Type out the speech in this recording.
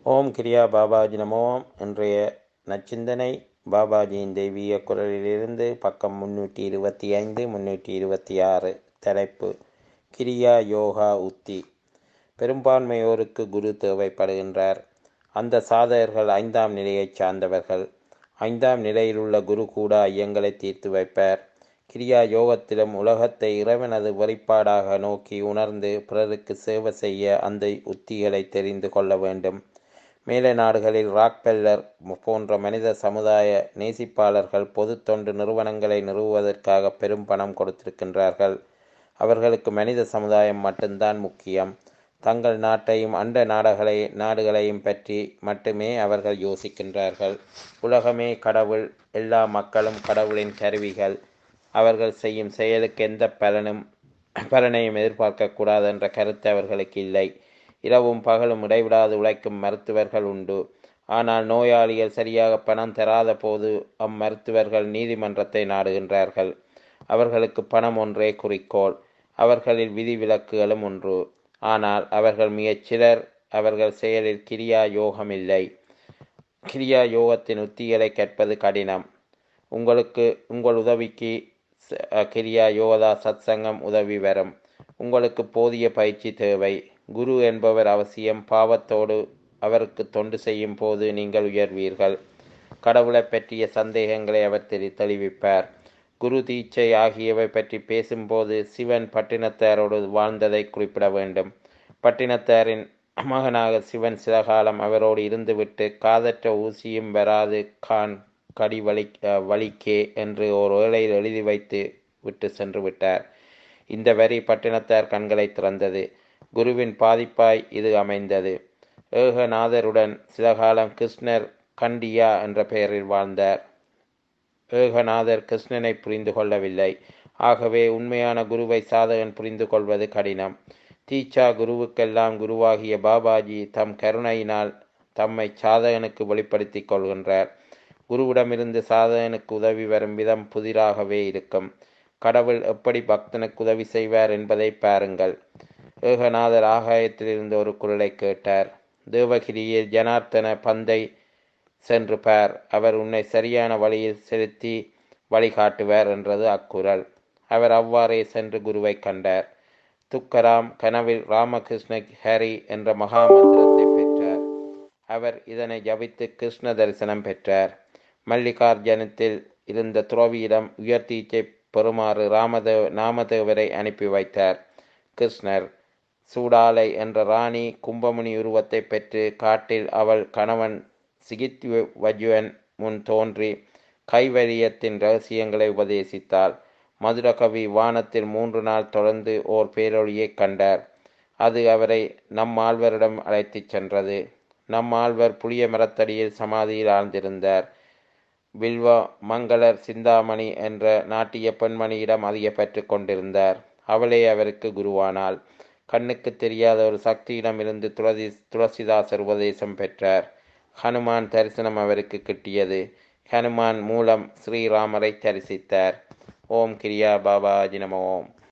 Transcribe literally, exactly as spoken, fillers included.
ஓம் கிரியா பாபாஜி நமோ. இன்றைய நச்சிந்தனை பாபாஜியின் தெய்வீக குரலிலிருந்து பக்கம் முன்னூற்றி இருபத்தி ஐந்து முன்னூற்றி இருபத்தி ஆறு. தலைப்பு கிரியா யோகா உத்தி. பெரும்பான்மையோருக்கு குரு தேவைப்படுகின்றார். அந்த சாதகர்கள் ஐந்தாம் நிலையைச் சார்ந்தவர்கள். ஐந்தாம் நிலையில் உள்ள குரு கூட ஐயங்களை தீர்த்து வைப்பார். கிரியா யோகத்திலும் உலகத்தை இறைவனது வெளிப்பாடாக நோக்கி உணர்ந்து பிறருக்கு சேவை செய்ய அந்த உத்திகளை தெரிந்து கொள்ள வேண்டும். மேலை நாடுகளில் ராக்பெல்லர் போன்ற மனித சமுதாய நேசிப்பாளர்கள் பொது தொண்டு நிறுவனங்களை நிறுவுவதற்காக பெரும் பணம் கொடுத்திருக்கின்றார்கள். அவர்களுக்கு மனித சமுதாயம் மட்டும்தான் முக்கியம். தங்கள் நாட்டையும் அண்ட நாடுகளை நாடுகளையும் பற்றி மட்டுமே அவர்கள் யோசிக்கின்றார்கள். உலகமே கடவுள், எல்லா மக்களும் கடவுளின் கருவிகள். அவர்கள் செய்யும் செயலுக்கு எந்த பலனும் பலனையும் எதிர்பார்க்கக்கூடாது என்ற கருத்து அவர்களுக்கு இல்லை. இரவும் பகலும் இடைவிடாது உழைக்கும் மருத்துவர்கள் உண்டு. ஆனால் நோயாளிகள் சரியாக பணம் தராத போது அம்மருத்துவர்கள் நீதிமன்றத்தை நாடுகின்றார்கள். அவர்களுக்கு பணம் ஒன்றே குறிக்கோள். அவர்களில் விதிவிலக்குகளும் ஒன்று. ஆனால் அவர்கள் மிகச் சிலர். அவர்கள் செயலில் கிரியா யோகம் இல்லை. கிரியா யோகத்தின் உத்திகளை கற்பது கடினம். உங்களுக்கு உங்கள் உதவிக்கு கிரியா யோகா சத்சங்கம் உதவி வரும். உங்களுக்கு போதிய பயிற்சி தேவை. குரு என்பவர் அவசியம். பாவத்தோடு அவருக்கு தொண்டு செய்யும் போது நீங்கள் உயர்வீர்கள். கடவுளை பற்றிய சந்தேகங்களை அவர் தெளி தெளிவிப்பார். குரு தீட்சை ஆகியவை பற்றி பேசும்போது சிவன் பட்டினத்தாரோடு வாழ்ந்ததை குறிப்பிட வேண்டும். பட்டினத்தாரின் மகனாக சிவன் சில காலம் அவரோடு இருந்துவிட்டு காதற்ற ஊசியும் வராது கான் கடி வலி வலிக்கே என்று ஒரு ஏழையில் எழுதி வைத்து விட்டு சென்று விட்டார். இந்த வரி பட்டினத்தார் கண்களை திறந்தது. குருவின் பாதிப்பாய் இது அமைந்தது. ஏகநாதருடன் சில காலம் கிருஷ்ணர் கண்டியா என்ற பெயரில் வாழ்ந்தார். ஏகநாதர் கிருஷ்ணனை புரிந்து கொள்ளவில்லை. ஆகவே உண்மையான குருவை சாதகன் புரிந்து கொள்வது கடினம். தீட்சா குருவுக்கெல்லாம் குருவாகிய பாபாஜி தம் கருணையினால் தம்மை சாதகனுக்கு வெளிப்படுத்தி கொள்கின்றார். குருவிடமிருந்து சாதகனுக்கு உதவி வரும் விதம் புதிராகவே இருக்கும். கடவுள் எப்படி பக்தனுக்கு உதவி செய்வார் என்பதை பாருங்கள். ஏகநாதர் ஆகாயத்திலிருந்து ஒரு குரலை கேட்டார். தேவகிரியில் ஜனார்த்தன பந்தை சென்று பார், அவர் உன்னை சரியான வழியில் செலுத்தி வழிகாட்டுவார் என்றது அக்குரல். அவர் அவ்வாறே சென்று குருவை கண்டார். துக்கராம் கனவில் ராமகிருஷ்ண ஹரி என்ற மகாமந்திரத்தை பெற்றார். அவர் இதனை ஜபித்து கிருஷ்ண தரிசனம் பெற்றார். மல்லிகார்ஜனத்தில் இருந்த துறவியிடம் உயர்த்தீச்சை பெறுமாறு ராமதேவ நாமதேவரை அனுப்பி வைத்தார். கிருஷ்ணர் சூடாலை என்ற ராணி கும்பமுனி உருவத்தை பெற்று காட்டில் அவள் கணவன் சிகித்வஜுவன் முன் தோன்றி கைவரியத்தின் இரகசியங்களை உபதேசித்தாள். மதுரகவி வானத்தில் மூன்று நாள் தொடர்ந்து ஓர் பேரொழியை கண்டார். அது அவரை நம்மாழ்வரிடம் அழைத்து சென்றது. நம்மாழ்வர் புளிய மரத்தடியில் சமாதியில் ஆழ்ந்திருந்தார். வில்வ மங்களர் சிந்தாமணி என்ற நாட்டிய பெண்மணியிடம் அதிக பற்று கொண்டிருந்தார். அவளே அவருக்கு குருவானாள். கண்ணுக்கு தெரியாத ஒரு சக்தியிடமிருந்து துளசி துளசிதாசர் உபதேசம் பெற்றார். ஹனுமான் தரிசனம் அவருக்கு கிட்டியது. ஹனுமான் மூலம் ஸ்ரீராமரை தரிசித்தார். ஓம் கிரியா பாபாஜி நமோ.